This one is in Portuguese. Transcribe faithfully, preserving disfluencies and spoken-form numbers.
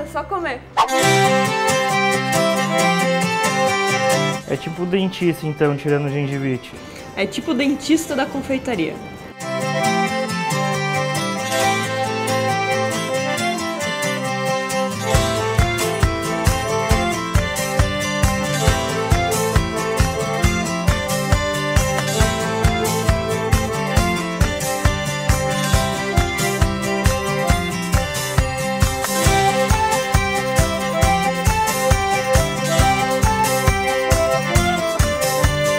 fácil, é só comer. É tipo dentista, então, tirando o gengivite. É tipo o dentista da confeitaria.